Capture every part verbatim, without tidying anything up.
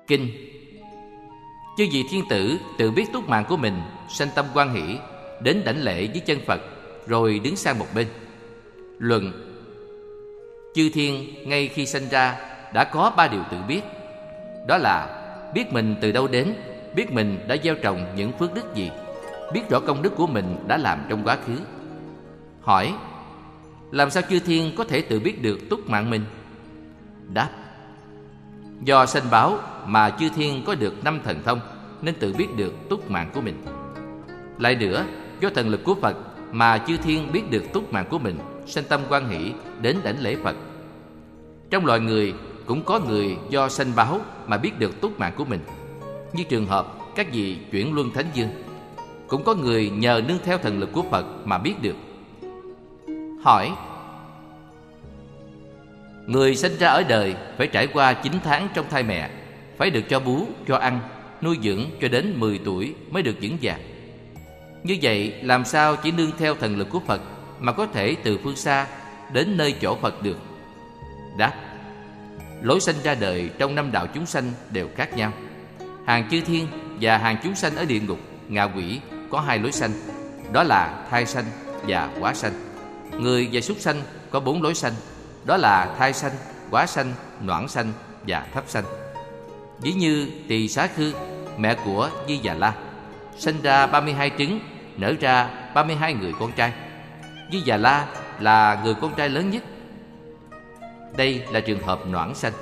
Kinh. Chư vị thiên tử tự biết túc mạng của mình, sanh tâm hoan hỷ, đến đảnh lễ với chân Phật, rồi đứng sang một bên. Luận. Chư thiên ngay khi sanh ra đã có ba điều tự biết. Đó là biết mình từ đâu đến, biết mình đã gieo trồng những phước đức gì, biết rõ công đức của mình đã làm trong quá khứ. Hỏi: làm sao chư thiên có thể tự biết được túc mạng mình? Đáp: do sanh báo mà chư thiên có được năm thần thông, nên tự biết được túc mạng của mình. Lại nữa, do thần lực của Phật mà chư thiên biết được túc mạng của mình, sanh tâm hoan hỷ, đến đảnh lễ Phật. Trong loài người cũng có người do sanh báo mà biết được túc mạng của mình, như trường hợp các vị chuyển luân thánh dương. Cũng có người nhờ nương theo thần lực của Phật mà biết được. Hỏi: người sinh ra ở đời phải trải qua chín tháng trong thai mẹ, phải được cho bú, cho ăn, nuôi dưỡng cho đến mười tuổi mới được vững vàng. Như vậy làm sao chỉ nương theo thần lực của Phật mà có thể từ phương xa đến nơi chỗ Phật được? Đáp: lối sanh ra đời trong năm đạo chúng sanh đều khác nhau. Hàng chư thiên và hàng chúng sanh ở địa ngục, ngạ quỷ có hai lối sanh, đó là thai sanh và hóa sanh. Người và súc sanh có bốn lối sanh, đó là thai sanh, hóa sanh, noãn sanh và thấp sanh. Ví như Tỳ Xá Khư, mẹ của Di Đà La, sinh ra ba mươi hai trứng, nở ra ba mươi hai người con trai. Di Đà La là người con trai lớn nhất. Đây là trường hợp noãn sanh.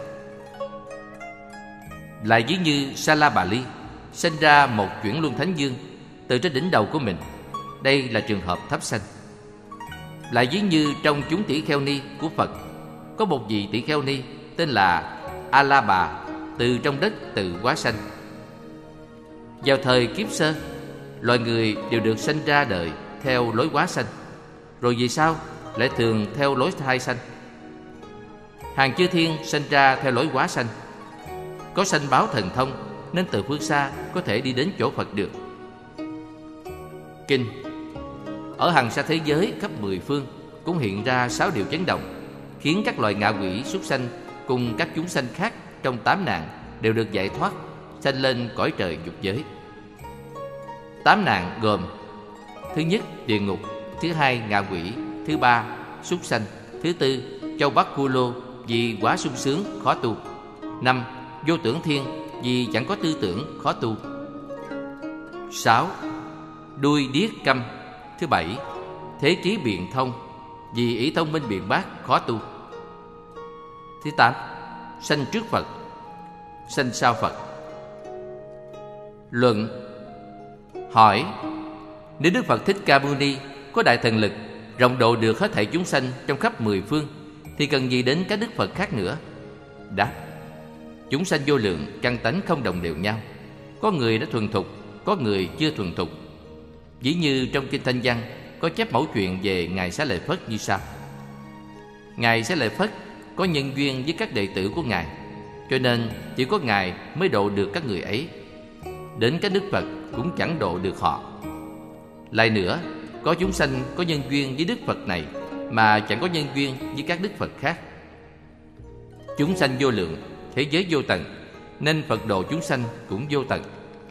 Lại ví như Sa La Bà Ly, sinh ra một chuyển luân thánh dương từ trên đỉnh đầu của mình. Đây là trường hợp thấp sanh. Lại ví như trong chúng tỷ kheo ni của Phật, có một vị tỷ kheo ni tên là A La Bà, từ trong đất tự hóa sanh. Vào thời kiếp sơ, loài người đều được sanh ra đời theo lối hóa sanh, rồi vì sao lại thường theo lối thai sanh? Hàng chư thiên sanh ra theo lối hóa sanh, có sanh báo thần thông nên từ phương xa có thể đi đến chỗ Phật được. Kinh. Ở hằng sa thế giới khắp mười phương cũng hiện ra sáu điều chấn động, khiến các loài ngạ quỷ, súc sanh cùng các chúng sanh khác trong tám nạn đều được giải thoát, sanh lên cõi trời dục giới. Tám nạn gồm: thứ nhất, địa ngục; thứ hai, ngạ quỷ; thứ ba, súc sanh; thứ tư, châu Bắc Khu Lô vì quá sung sướng khó tu; năm, vô tưởng thiên vì chẳng có tư tưởng khó tu; sáu, đuôi điếc câm; thứ bảy, thế trí biện thông vì ý thông minh biện bác khó tu; thứ tám, sanh trước Phật, sanh sau Phật. Luận. Hỏi: nếu Đức Phật Thích Ca Mâu Ni có đại thần lực, rộng độ được hết thảy chúng sanh trong khắp mười phương, thì cần gì đến các Đức Phật khác nữa? Đáp: chúng sanh vô lượng, căn tánh không đồng đều nhau. Có người đã thuần thục, có người chưa thuần thục. Ví như trong Kinh Thanh Văn có chép mẫu chuyện về Ngài Xá Lợi Phất như sau. Ngài Xá Lợi Phất có nhân duyên với các đệ tử của Ngài, cho nên chỉ có Ngài mới độ được các người ấy. Đến các Đức Phật cũng chẳng độ được họ. Lại nữa, có chúng sanh có nhân duyên với Đức Phật này mà chẳng có nhân duyên với các Đức Phật khác. Chúng sanh vô lượng, thế giới vô tận, nên Phật độ chúng sanh cũng vô tận.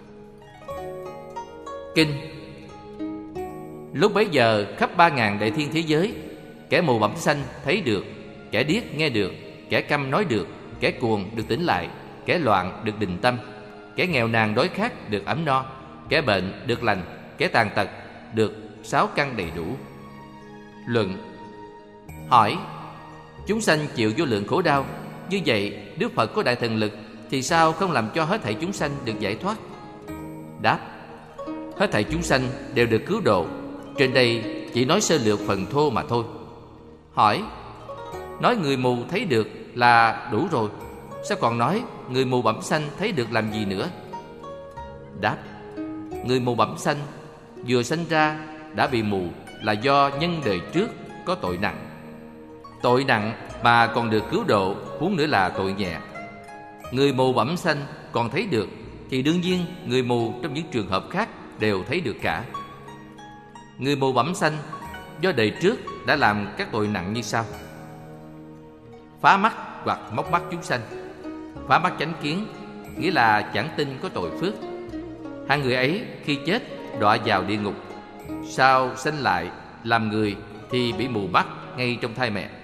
Kinh. Lúc bấy giờ khắp ba ngàn đại thiên thế giới, kẻ mù bẩm sanh thấy được, kẻ điếc nghe được, kẻ câm nói được, kẻ cuồng được tỉnh lại, kẻ loạn được định tâm, kẻ nghèo nàn đói khát được ấm no, kẻ bệnh được lành, kẻ tàn tật được sáu căn đầy đủ. Luận. Hỏi: chúng sanh chịu vô lượng khổ đau, như vậy Đức Phật có đại thần lực thì sao không làm cho hết thảy chúng sanh được giải thoát? Đáp: hết thảy chúng sanh đều được cứu độ. Trên đây chỉ nói sơ lược phần thô mà thôi. Hỏi: nói người mù thấy được là đủ rồi, sao còn nói người mù bẩm sanh thấy được làm gì nữa? Đáp: người mù bẩm sanh vừa sanh ra đã bị mù là do nhân đời trước có tội nặng. Tội nặng mà còn được cứu độ, huống nữa là tội nhẹ. Người mù bẩm sanh còn thấy được thì đương nhiên người mù trong những trường hợp khác đều thấy được cả. Người mù bẩm sanh do đời trước đã làm các tội nặng như sau: phá mắt hoặc móc mắt chúng sanh, phá mắt chánh kiến, nghĩa là chẳng tin có tội phước. Hai người ấy khi chết đọa vào địa ngục, sau sanh lại làm người thì bị mù mắt ngay trong thai mẹ.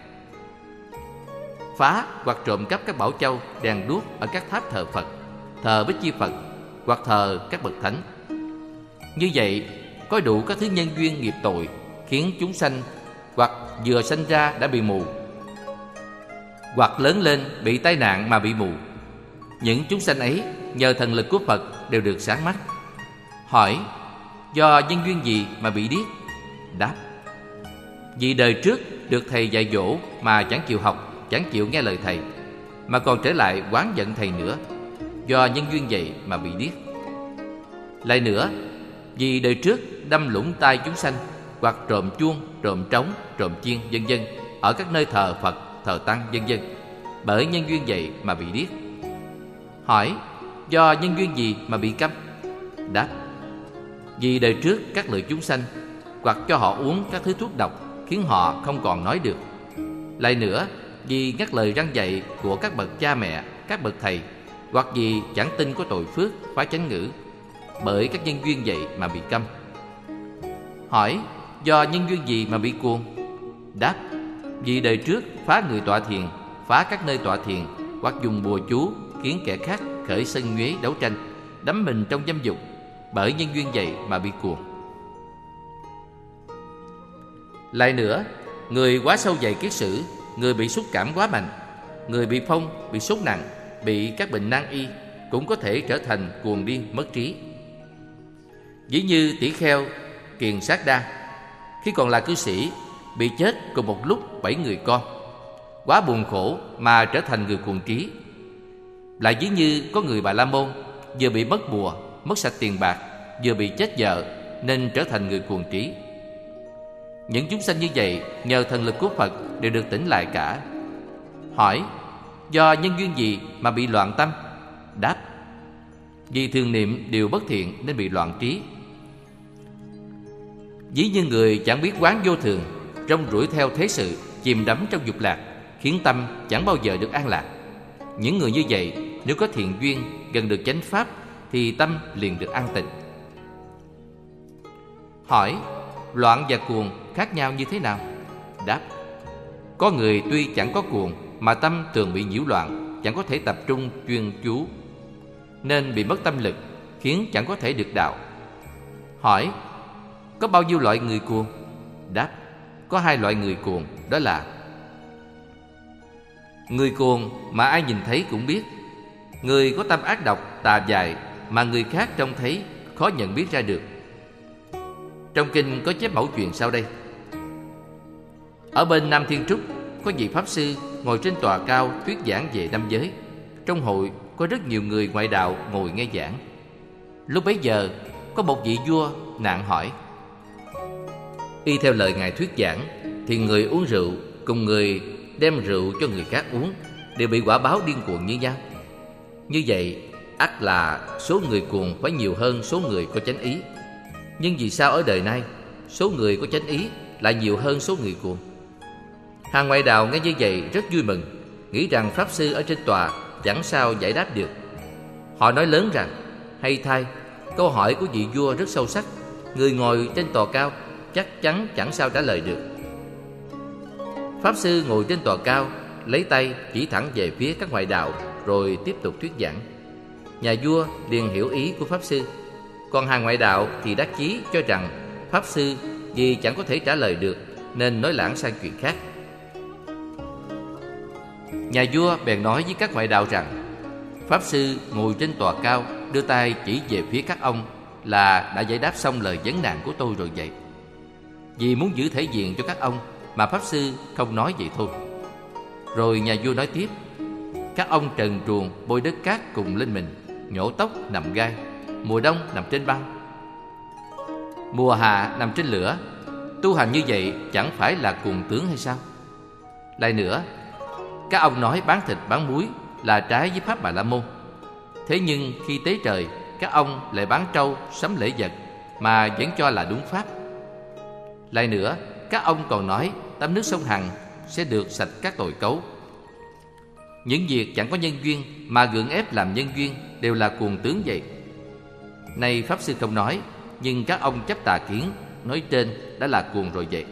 Phá hoặc trộm cắp các bảo châu, đèn đuốc ở các tháp thờ Phật, thờ Bích Chi Phật hoặc thờ các bậc thánh. Như vậy có đủ các thứ nhân duyên nghiệp tội khiến chúng sanh hoặc vừa sanh ra đã bị mù, hoặc lớn lên bị tai nạn mà bị mù. Những chúng sanh ấy nhờ thần lực của Phật đều được sáng mắt. Hỏi: do nhân duyên gì mà bị điếc? Đáp: vì đời trước được thầy dạy dỗ mà chẳng chịu học, chẳng chịu nghe lời thầy, mà còn trở lại oán giận thầy nữa, do nhân duyên vậy mà bị điếc. Lại nữa, vì đời trước đâm lũng tai chúng sanh, hoặc trộm chuông, trộm trống, trộm chiên, vân vân ở các nơi thờ Phật, thờ Tăng, vân vân, bởi nhân duyên vậy mà bị điếc. Hỏi: do nhân duyên gì mà bị câm? Đáp: vì đời trước các lợi chúng sanh, hoặc cho họ uống các thứ thuốc độc khiến họ không còn nói được. Lại nữa, vì ngắt lời răn dạy của các bậc cha mẹ, các bậc thầy, hoặc vì chẳng tin có tội phước, phá chánh ngữ, bởi các nhân duyên vậy mà bị câm. Hỏi: do nhân duyên gì mà bị cuồng? Đáp: vì đời trước phá người tọa thiền, phá các nơi tọa thiền, hoặc dùng bùa chú khiến kẻ khác khởi sân nhuế đấu tranh, đắm mình trong dâm dục, bởi nhân duyên vậy mà bị cuồng. Lại nữa, người quá sâu dày kiết sử, người bị xúc cảm quá mạnh, người bị phong, bị sốt nặng, bị các bệnh nan y cũng có thể trở thành cuồng điên mất trí. Ví như tỷ kheo Kiền Sát Đa, khi còn là cư sĩ, bị chết cùng một lúc bảy người con, quá buồn khổ mà trở thành người cuồng trí. Lại ví như có người Bà La Môn vừa bị mất bùa, mất sạch tiền bạc, vừa bị chết vợ, nên trở thành người cuồng trí. Những chúng sanh như vậy nhờ thần lực của Phật đều được tỉnh lại cả. Hỏi: do nhân duyên gì mà bị loạn tâm? Đáp: vì thường niệm điều bất thiện nên bị loạn trí. Ví như người chẳng biết quán vô thường, rong ruổi theo thế sự, chìm đắm trong dục lạc, khiến tâm chẳng bao giờ được an lạc. Những người như vậy nếu có thiện duyên, gần được chánh pháp, thì tâm liền được an tịnh. Hỏi: loạn và cuồng khác nhau như thế nào? Đáp: có người tuy chẳng có cuồng mà tâm thường bị nhiễu loạn, chẳng có thể tập trung chuyên chú, nên bị mất tâm lực, khiến chẳng có thể được đạo. Hỏi: có bao nhiêu loại người cuồng? Đáp: có hai loại người cuồng, đó là người cuồng mà ai nhìn thấy cũng biết, người có tâm ác độc, tà dại mà người khác trông thấy khó nhận biết ra được. Trong kinh có chép mẫu chuyện sau đây. Ở bên Nam Thiên Trúc có vị pháp sư ngồi trên tòa cao thuyết giảng về năm giới. Trong hội có rất nhiều người ngoại đạo ngồi nghe giảng. Lúc bấy giờ có một vị vua nạn hỏi. Y theo lời ngài thuyết giảng thì người uống rượu cùng người đem rượu cho người khác uống đều bị quả báo điên cuồng như nhau. Như vậy ắt là số người cuồng phải nhiều hơn số người có chánh ý. Nhưng vì sao ở đời nay số người có chánh ý lại nhiều hơn số người cuồng? Hàng ngoại đạo nghe như vậy rất vui mừng, nghĩ rằng pháp sư ở trên tòa chẳng sao giải đáp được. Họ nói lớn rằng: hay thay, câu hỏi của vị vua rất sâu sắc, người ngồi trên tòa cao chắc chắn chẳng sao trả lời được. Pháp sư ngồi trên tòa cao, lấy tay chỉ thẳng về phía các ngoại đạo, rồi tiếp tục thuyết giảng. Nhà vua liền hiểu ý của pháp sư, còn hàng ngoại đạo thì đắc chí cho rằng pháp sư vì chẳng có thể trả lời được nên nói lãng sang chuyện khác. Nhà vua bèn nói với các ngoại đạo rằng: pháp sư ngồi trên tòa cao đưa tay chỉ về phía các ông là đã giải đáp xong lời vấn nạn của tôi rồi vậy. Vì muốn giữ thể diện cho các ông mà pháp sư không nói vậy thôi. Rồi nhà vua nói tiếp: các ông trần truồng bôi đất cát cùng lên mình, nhổ tóc nằm gai, mùa đông nằm trên băng, mùa hạ nằm trên lửa, tu hành như vậy chẳng phải là cuồng tướng hay sao? Lại nữa, các ông nói bán thịt bán muối là trái với pháp Bà La Môn. Thế nhưng khi tế trời, các ông lại bán trâu sắm lễ vật mà vẫn cho là đúng pháp. Lại nữa, các ông còn nói tắm nước sông Hằng sẽ được sạch các tội cấu. Những việc chẳng có nhân duyên mà gượng ép làm nhân duyên đều là cuồng tướng vậy. Nay Pháp Sư không nói, nhưng các ông chấp tà kiến nói trên đã là cuồng rồi vậy.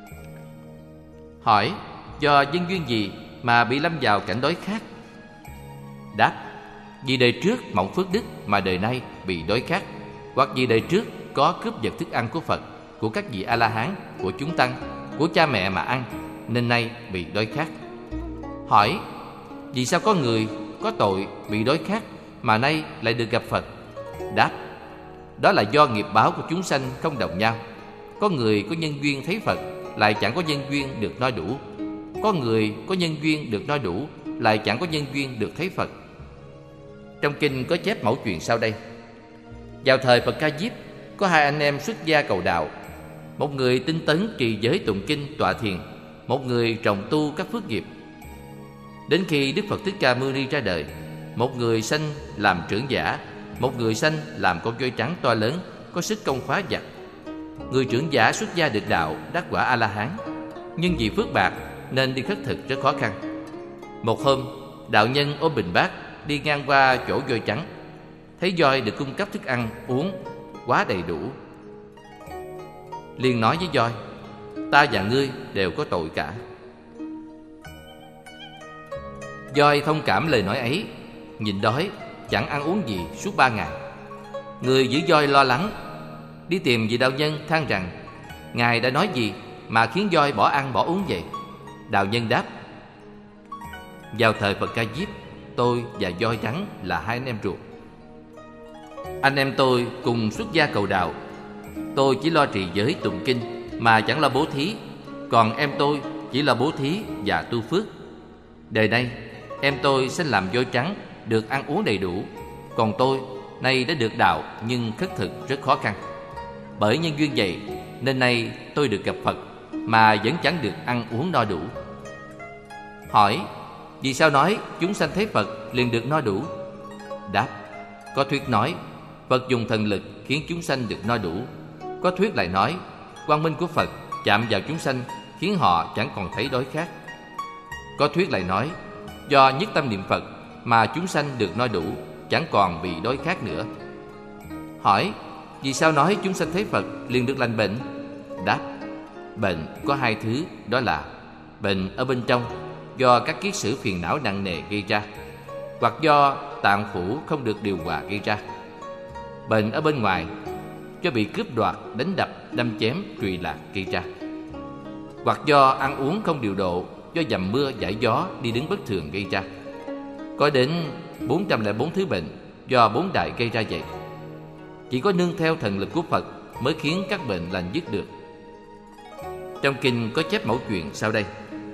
Hỏi: do nhân duyên gì mà bị lâm vào cảnh đói khát? Đáp: vì đời trước mộng phước đức mà đời nay bị đói khát, hoặc vì đời trước có cướp giật thức ăn của Phật, của các vị A-la-hán, của chúng tăng, của cha mẹ mà ăn, nên nay bị đói khát. Hỏi: vì sao có người có tội bị đói khát mà nay lại được gặp Phật? Đáp: đó là do nghiệp báo của chúng sanh không đồng nhau. Có người có nhân duyên thấy Phật, lại chẳng có nhân duyên được no đủ. Có người có nhân duyên được no đủ, lại chẳng có nhân duyên được thấy Phật. Trong kinh có chép mẫu chuyện sau đây. Vào thời Phật Ca Diếp, có hai anh em xuất gia cầu đạo. Một người tinh tấn trì giới tụng kinh tọa thiền, một người trồng tu các phước nghiệp. Đến khi Đức Phật Thích Ca Mâu Ni ra đời, một người sanh làm trưởng giả, một người sanh làm con voi trắng to lớn, có sức công phá giặc. Người trưởng giả xuất gia được đạo, đắc quả A-la-hán, nhưng vì phước bạc nên đi khất thực rất khó khăn. Một hôm, đạo nhân ôm bình bát đi ngang qua chỗ voi trắng, thấy voi được cung cấp thức ăn uống quá đầy đủ, liền nói với voi: ta và ngươi đều có tội cả. Voi thông cảm lời nói ấy, nhịn đói chẳng ăn uống gì suốt ba ngày. Người giữ voi lo lắng, đi tìm vị đạo nhân than rằng: ngài đã nói gì mà khiến voi bỏ ăn bỏ uống vậy? Đạo nhân đáp: vào thời Phật Ca Diếp, tôi và voi trắng là hai anh em ruột. Anh em tôi cùng xuất gia cầu đạo. Tôi chỉ lo trì giới tụng kinh mà chẳng lo bố thí, còn em tôi chỉ lo bố thí và tu phước. Đời nay em tôi sinh làm voi trắng, được ăn uống đầy đủ, còn tôi nay đã được đạo nhưng khất thực rất khó khăn. Bởi nhân duyên vậy nên nay tôi được gặp Phật mà vẫn chẳng được ăn uống no đủ. Hỏi: vì sao nói chúng sanh thấy Phật liền được no đủ? Đáp: có thuyết nói Phật dùng thần lực khiến chúng sanh được no đủ. Có thuyết lại nói quang minh của Phật chạm vào chúng sanh khiến họ chẳng còn thấy đói khát. Có thuyết lại nói do nhất tâm niệm Phật mà chúng sanh được no đủ, chẳng còn bị đói khát nữa. Hỏi: vì sao nói chúng sanh thấy Phật liền được lành bệnh? Đáp: bệnh có hai thứ, đó là bệnh ở bên trong, do các kiết sử phiền não nặng nề gây ra, hoặc do tạng phủ không được điều hòa gây ra. Bệnh ở bên ngoài, do bị cướp đoạt, đánh đập, đâm chém, trùy lạc gây ra, hoặc do ăn uống không điều độ, do dầm mưa giải gió, đi đứng bất thường gây ra. Có đến bốn trăm lẻ bốn thứ bệnh do bốn đại gây ra vậy. Chỉ có nương theo thần lực của Phật mới khiến các bệnh lành dứt được. Trong kinh có chép mẫu chuyện sau đây.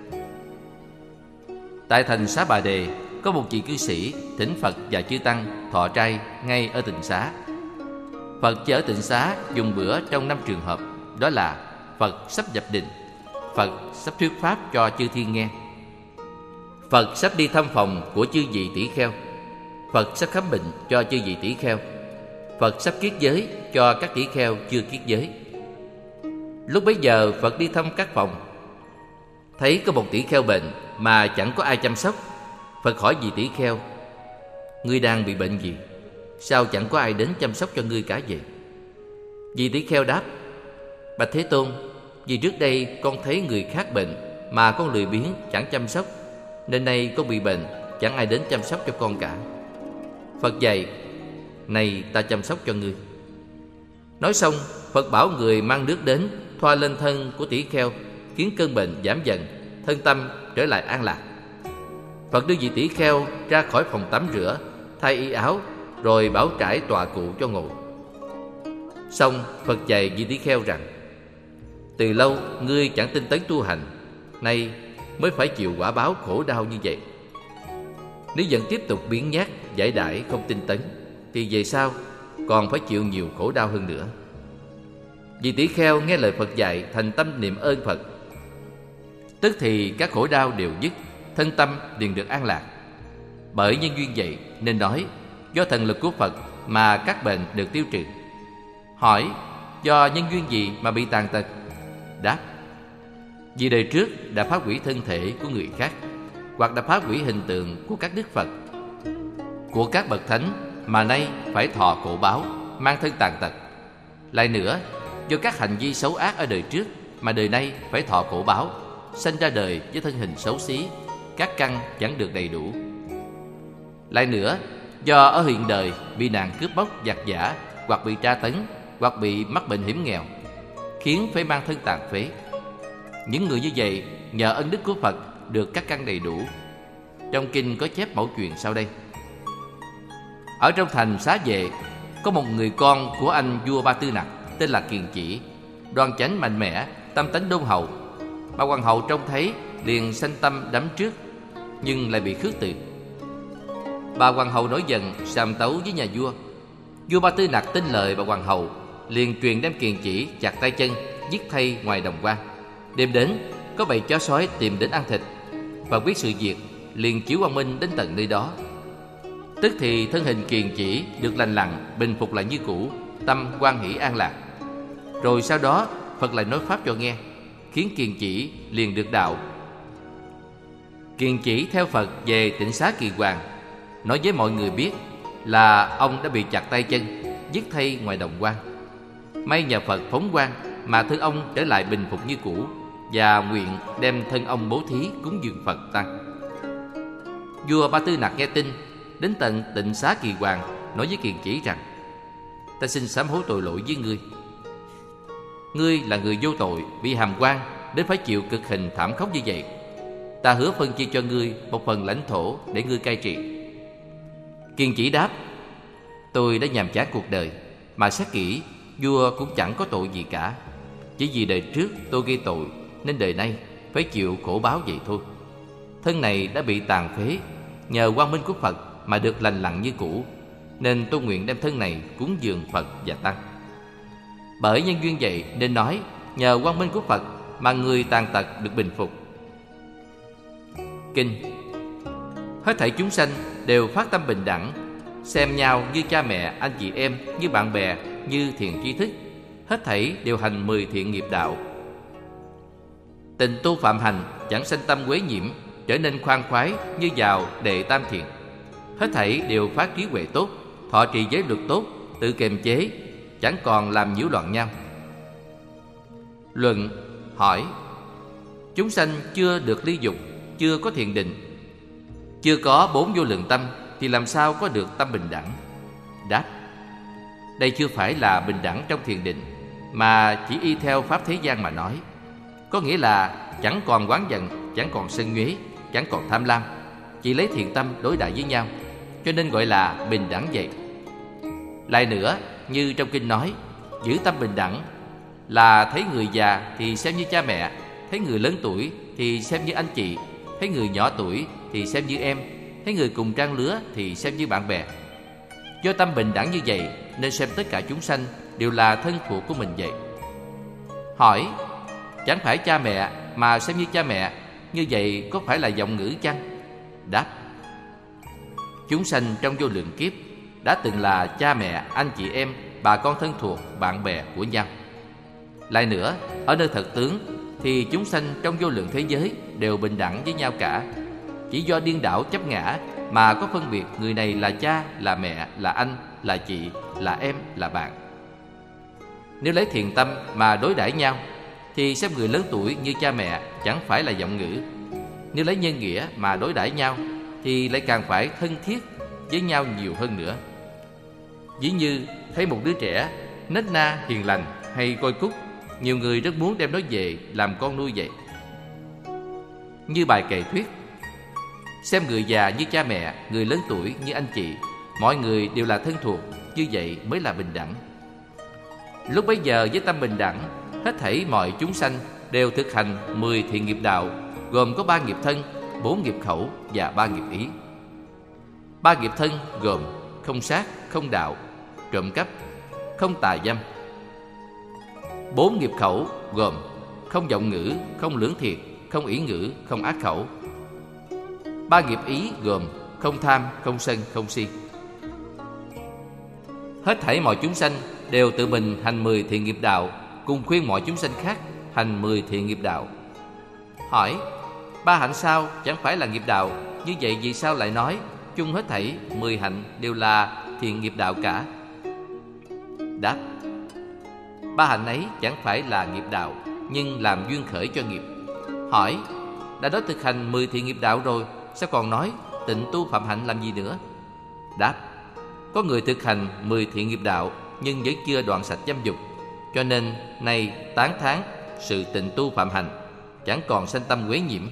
Tại thành Xá Bà Đề, có một vị cư sĩ thỉnh Phật và chư tăng thọ trai ngay ở tịnh xá. Phật cho ở tịnh xá dùng bữa trong năm trường hợp, đó là Phật sắp nhập định, Phật sắp thuyết pháp cho chư thiên nghe, Phật sắp đi thăm phòng của chư vị tỷ kheo, Phật sắp khám bệnh cho chư vị tỷ kheo, Phật sắp kiết giới cho các tỷ kheo chưa kiết giới. Lúc bấy giờ Phật đi thăm các phòng, thấy có một tỷ kheo bệnh mà chẳng có ai chăm sóc. Phật hỏi vị tỷ kheo: ngươi đang bị bệnh gì? Sao chẳng có ai đến chăm sóc cho ngươi cả vậy? Vị tỷ kheo đáp: bạch Thế Tôn, vì trước đây con thấy người khác bệnh mà con lười biếng chẳng chăm sóc, nên nay con bị bệnh chẳng ai đến chăm sóc cho con cả. Phật dạy: này ta chăm sóc cho ngươi. Nói xong, Phật bảo người mang nước đến thoa lên thân của tỷ kheo, khiến cơn bệnh giảm dần, thân tâm trở lại an lạc. Phật đưa vị tỷ kheo ra khỏi phòng tắm rửa, thay y áo, rồi bảo trải tọa cụ cho ngồi. Xong, Phật dạy vị tỷ kheo rằng: từ lâu ngươi chẳng tinh tấn tu hành, nay mới phải chịu quả báo khổ đau như vậy. Nếu vẫn tiếp tục biếng nhác, giải đãi không tinh tấn, thì về sau còn phải chịu nhiều khổ đau hơn nữa. Vị tỷ kheo nghe lời Phật dạy, thành tâm niệm ơn Phật, tức thì các khổ đau đều dứt, thân tâm liền được an lạc. Bởi nhân duyên vậy nên nói do thần lực của Phật mà các bệnh được tiêu trừ. Hỏi: do nhân duyên gì mà bị tàn tật? Đáp: vì đời trước đã phá hủy thân thể của người khác, hoặc đã phá hủy hình tượng của các đức Phật, của các bậc thánh mà nay phải thọ khổ báo, mang thân tàn tật. Lại nữa, do các hành vi xấu ác ở đời trước mà đời nay phải thọ khổ báo, sanh ra đời với thân hình xấu xí, các căn chẳng được đầy đủ. Lại nữa, do ở hiện đời bị nạn cướp bóc giặc giả, hoặc bị tra tấn, hoặc bị mắc bệnh hiểm nghèo, khiến phải mang thân tàn phế. Những người như vậy nhờ ân đức của Phật được các căn đầy đủ. Trong kinh có chép mẫu chuyện sau đây. Ở trong thành Xá Vệ, có một người con của anh vua Ba Tư Nặc tên là Kiền Chỉ, đoan chánh mạnh mẽ, tâm tánh đôn hậu. Bà hoàng hậu trông thấy liền sanh tâm đắm trước, nhưng lại bị khước từ. Bà hoàng hậu nổi giận sàm tấu với nhà vua. Vua Ba Tư Nặc tin lời bà hoàng hậu, liền truyền đem Kiền Chỉ chặt tay chân, giết thay ngoài đồng quan. Đêm đến, có bầy chó sói tìm đến ăn thịt. Và biết sự việc, liền chiếu quang minh đến tận nơi đó. Tức thì thân hình Kiền Chỉ được lành lặn, bình phục lại như cũ, tâm hoan hỷ an lạc. Rồi sau đó Phật lại nói pháp cho nghe, khiến Kiền Chỉ liền được đạo. Kiền Chỉ theo Phật về Tịnh Xá Kỳ Hoàng, nói với mọi người biết là ông đã bị chặt tay chân, giết thay ngoài đồng quan. May nhờ Phật phóng quang mà thân ông trở lại bình phục như cũ, và nguyện đem thân ông bố thí cúng dường Phật tăng. Vua Ba Tư Nặc nghe tin, đến tận Tịnh Xá Kỳ Hoàng, nói với Kiền Chỉ rằng: Ta xin sám hối tội lỗi với ngươi. Ngươi là người vô tội, bị hàm quan đến phải chịu cực hình thảm khốc như vậy. Ta hứa phân chia cho ngươi một phần lãnh thổ để ngươi cai trị. Kiền Chỉ đáp: Tôi đã nhàm chán cuộc đời, mà xét kỹ, vua cũng chẳng có tội gì cả. Chỉ vì đời trước tôi gây tội, nên đời nay phải chịu khổ báo vậy thôi. Thân này đã bị tàn phế, nhờ quang minh của Phật mà được lành lặn như cũ, nên tôi nguyện đem thân này cúng dường Phật và tăng. Bởi nhân duyên vậy nên nói, nhờ quang minh của Phật mà người tàn tật được bình phục. Kinh: Hết thảy chúng sanh đều phát tâm bình đẳng, xem nhau như cha mẹ, anh chị em, như bạn bè, như thiện tri thức. Hết thảy đều hành mười thiện nghiệp đạo. Tình tu phạm hành chẳng sanh tâm quế nhiễm, trở nên khoan khoái như vào đệ tam thiện. Hết thảy đều phát trí huệ tốt, thọ trì giới luật tốt, tự kiềm chế, chẳng còn làm nhiễu loạn nhau. Luận: Hỏi: Chúng sanh chưa được ly dục, chưa có thiền định, chưa có bốn vô lượng tâm, thì làm sao có được tâm bình đẳng? Đáp: Đây chưa phải là bình đẳng trong thiền định, mà chỉ y theo pháp thế gian mà nói. Có nghĩa là chẳng còn oán giận, chẳng còn sân nhuế, chẳng còn tham lam, chỉ lấy thiện tâm đối đãi với nhau, cho nên gọi là bình đẳng vậy. Lại nữa, như trong kinh nói, giữ tâm bình đẳng là thấy người già thì xem như cha mẹ, thấy người lớn tuổi thì xem như anh chị, thấy người nhỏ tuổi thì xem như em, thấy người cùng trang lứa thì xem như bạn bè. Do tâm bình đẳng như vậy nên xem tất cả chúng sanh đều là thân thuộc của mình vậy. Hỏi: Chẳng phải cha mẹ mà xem như cha mẹ, như vậy có phải là vọng ngữ chăng? Đáp: Chúng sanh trong vô lượng kiếp đã từng là cha mẹ, anh chị em, bà con thân thuộc, bạn bè của nhau. Lại nữa, ở nơi thật tướng thì chúng sanh trong vô lượng thế giới đều bình đẳng với nhau cả. Chỉ do điên đảo chấp ngã mà có phân biệt người này là cha, là mẹ, là anh, là chị, là em, là bạn. Nếu lấy thiện tâm mà đối đãi nhau thì xem người lớn tuổi như cha mẹ chẳng phải là vọng ngữ. Nếu lấy nhân nghĩa mà đối đãi nhau thì lại càng phải thân thiết với nhau nhiều hơn nữa. Ví như thấy một đứa trẻ nết na, hiền lành hay coi cúc, nhiều người rất muốn đem nó về làm con nuôi vậy. Như bài kệ thuyết: Xem người già như cha mẹ, người lớn tuổi như anh chị, mọi người đều là thân thuộc, như vậy mới là bình đẳng. Lúc bấy giờ với tâm bình đẳng, hết thảy mọi chúng sanh đều thực hành mười thiện nghiệp đạo, gồm có ba nghiệp thân, bốn nghiệp khẩu và ba nghiệp ý. Ba nghiệp thân gồm không sát, không đạo, trộm cắp, không tà dâm. Bốn nghiệp khẩu gồm không vọng ngữ, không lưỡng thiệt, không ỷ ngữ, không ác khẩu. Ba nghiệp ý gồm không tham, không sân, không si. Hết thảy mọi chúng sanh đều tự mình hành mười thiện nghiệp đạo, cùng khuyên mọi chúng sanh khác hành mười thiện nghiệp đạo. Hỏi: Ba hạnh sau chẳng phải là nghiệp đạo, như vậy vì sao lại nói chung hết thảy mười hạnh đều là thiện nghiệp đạo cả? Đáp: ba hạnh ấy chẳng phải là nghiệp đạo, nhưng làm duyên khởi cho nghiệp. Hỏi: đã nói thực hành mười thiện nghiệp đạo rồi, sao còn nói tịnh tu phạm hạnh làm gì nữa? Đáp: có người thực hành mười thiện nghiệp đạo nhưng vẫn chưa đoạn sạch dâm dục, cho nên nay tán thán sự tịnh tu phạm hạnh, chẳng còn sanh tâm quấy nhiễm.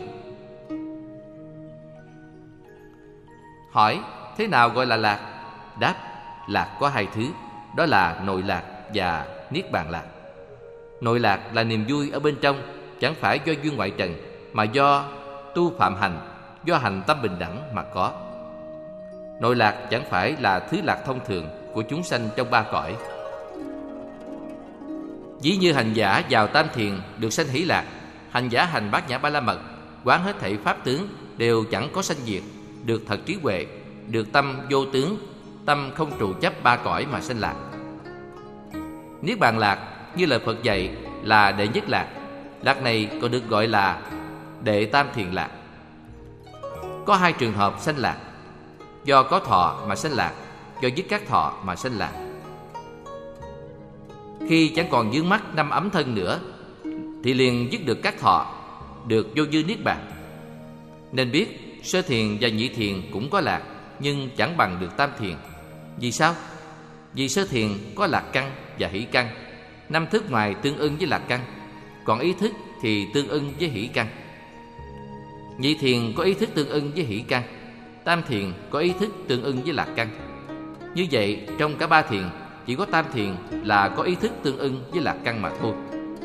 Hỏi: thế nào gọi là lạc? Đáp: lạc có hai thứ, đó là nội lạc và niết bàn lạc. Nội lạc là niềm vui ở bên trong, chẳng phải do duyên ngoại trần, mà do tu phạm hành, do hành tâm bình đẳng mà có. Nội lạc chẳng phải là thứ lạc thông thường của chúng sanh trong ba cõi. Ví như hành giả vào tam thiền được sanh hỷ lạc, hành giả hành bát nhã ba la mật, quán hết thảy pháp tướng đều chẳng có sanh diệt, được thật trí huệ, được tâm vô tướng, tâm không trụ chấp ba cõi mà sanh lạc. Niết bàn lạc như lời Phật dạy là đệ nhất lạc. Lạc này còn được gọi là đệ tam thiền lạc. Có hai trường hợp sanh lạc: do có thọ mà sanh lạc, do dứt các thọ mà sanh lạc. Khi chẳng còn vướng mắc năm ấm thân nữa thì liền dứt được các thọ, được vô dư niết bàn. Nên biết sơ thiền và nhị thiền cũng có lạc, nhưng chẳng bằng được tam thiền. Vì sao? Vì sơ thiền có lạc căn và hỷ căn, năm thức ngoài tương ưng với lạc căn, còn ý thức thì tương ưng với hỷ căn. Nhị thiền có ý thức tương ưng với hỷ căn, tam thiền có ý thức tương ưng với lạc căn. Như vậy trong cả ba thiền, chỉ có tam thiền là có ý thức tương ưng với lạc căn mà thôi.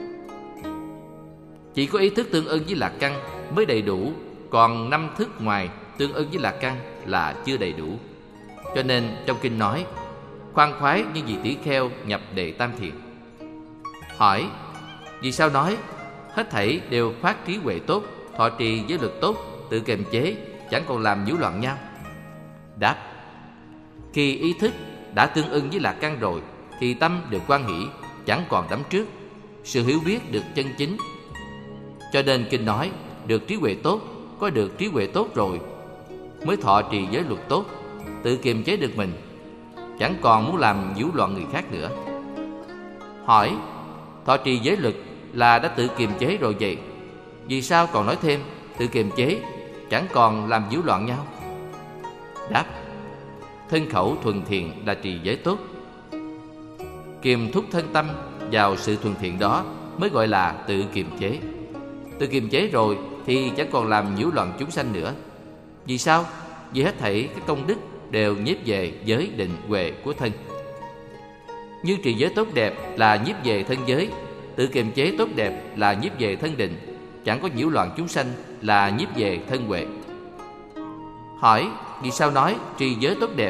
Chỉ có ý thức tương ưng với lạc căn mới đầy đủ, còn năm thức ngoài tương ưng với lạc căn là chưa đầy đủ. Cho nên trong kinh nói khoan khoái như vị tỷ kheo nhập đệ tam thiền. Hỏi: vì sao nói hết thảy đều phát trí huệ tốt, thọ trì giới luật tốt, tự kiềm chế, chẳng còn làm nhiễu loạn nhau? Đáp: khi ý thức đã tương ưng với lạc căn rồi thì tâm được quan hỷ, chẳng còn đắm trước, sự hiểu biết được chân chính. Cho nên kinh nói được trí huệ tốt, có được trí huệ tốt rồi mới thọ trì giới luật tốt, tự kiềm chế được mình, chẳng còn muốn làm nhiễu loạn người khác nữa. Hỏi: thọ trì giới luật là đã tự kiềm chế rồi vậy, vì sao còn nói thêm tự kiềm chế, chẳng còn làm nhiễu loạn nhau? Đáp: thân khẩu thuần thiện là trì giới tốt, kiềm thúc thân tâm vào sự thuần thiện đó mới gọi là tự kiềm chế. Tự kiềm chế rồi thì chẳng còn làm nhiễu loạn chúng sanh nữa. Vì sao? Vì hết thảy các công đức đều nhiếp về giới định huệ của thân. Như trì giới tốt đẹp là nhiếp về thân giới, tự kiềm chế tốt đẹp là nhiếp về thân định, chẳng có nhiễu loạn chúng sanh là nhiếp về thân huệ. Hỏi: vì sao nói trì giới tốt đẹp?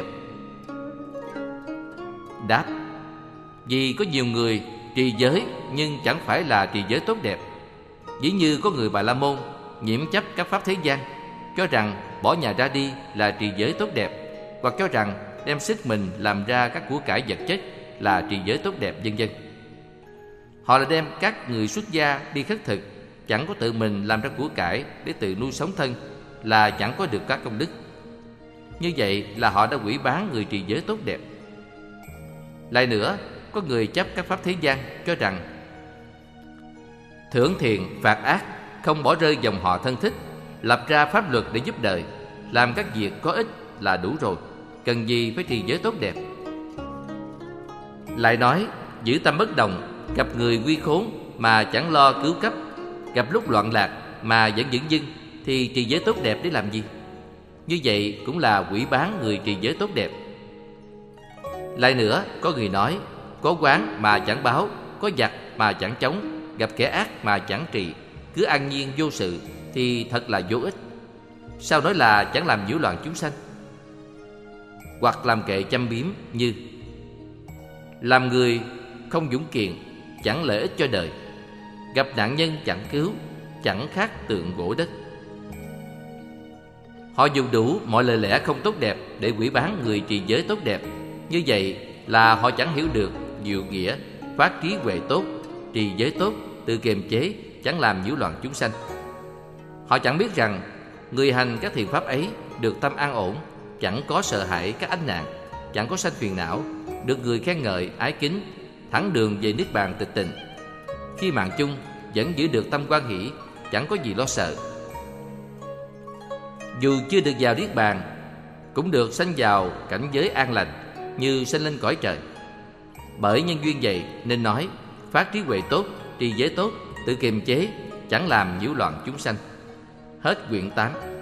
Đáp: vì có nhiều người trì giới nhưng chẳng phải là trì giới tốt đẹp. Ví như có người Bà La Môn nhiễm chấp các pháp thế gian, cho rằng bỏ nhà ra đi là trì giới tốt đẹp, hoặc cho rằng đem sức mình làm ra các của cải vật chất là trì giới tốt đẹp, vân vân. Họ là đem các người xuất gia đi khất thực, chẳng có tự mình làm ra của cải để tự nuôi sống thân, là chẳng có được các công đức. Như vậy là họ đã hủy bán người trì giới tốt đẹp. Lại nữa, có người chấp các pháp thế gian, cho rằng thưởng thiện phạt ác, không bỏ rơi dòng họ thân thích, lập ra pháp luật để giúp đời, làm các việc có ích là đủ rồi, cần gì phải trì giới tốt đẹp. Lại nói giữ tâm bất đồng, gặp người nguy khốn mà chẳng lo cứu cấp, gặp lúc loạn lạc mà vẫn vững dưng, thì trì giới tốt đẹp để làm gì? Như vậy cũng là hủy bán người trì giới tốt đẹp. Lại nữa, có người nói có quán mà chẳng báo, có giặc mà chẳng chống, gặp kẻ ác mà chẳng trị, cứ an nhiên vô sự, thì thật là vô ích. Sao nói là chẳng làm nhiễu loạn chúng sanh? Hoặc làm kệ châm biếm như: làm người không dũng kiện, chẳng lợi ích cho đời, gặp nạn nhân chẳng cứu, chẳng khác tượng gỗ đất. Họ dùng đủ mọi lời lẽ không tốt đẹp để hủy bán người trì giới tốt đẹp. Như vậy là họ chẳng hiểu được diệu nghĩa phát trí huệ tốt, trì giới tốt, tự kiềm chế, chẳng làm nhiễu loạn chúng sanh. Họ chẳng biết rằng người hành các thiện pháp ấy được tâm an ổn, chẳng có sợ hãi các ánh nạn, chẳng có sanh phiền não, được người khen ngợi ái kính, thẳng đường về niết bàn tịch tịnh. Khi mạng chung vẫn giữ được tâm hoan hỷ, chẳng có gì lo sợ. Dù chưa được vào niết bàn, cũng được sanh vào cảnh giới an lành, như sanh lên cõi trời. Bởi nhân duyên vậy nên nói: phát trí huệ tốt, trì giới tốt, tự kiềm chế, chẳng làm nhiễu loạn chúng sanh. Hết quyển tám.